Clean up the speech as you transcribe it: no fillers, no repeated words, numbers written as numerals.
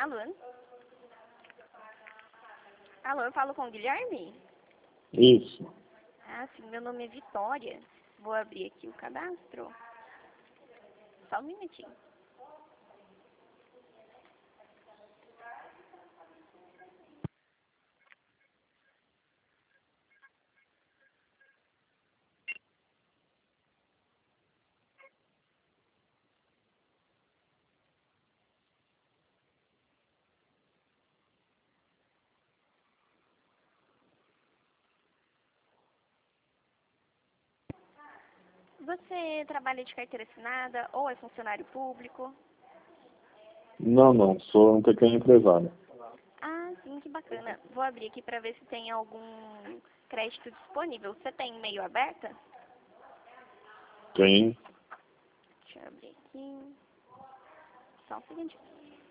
Alô? Alô, eu falo com o Guilherme? Isso. Ah, sim, meu nome é Vitória. Vou abrir aqui o cadastro. Só um minutinho. Você trabalha de carteira assinada ou é funcionário público? Não, sou um pequeno empresário. Ah, sim, que bacana. Vou abrir aqui para ver se tem algum crédito disponível. Você tem e-mail aberta? Tem. Deixa eu abrir aqui. Só um segundo.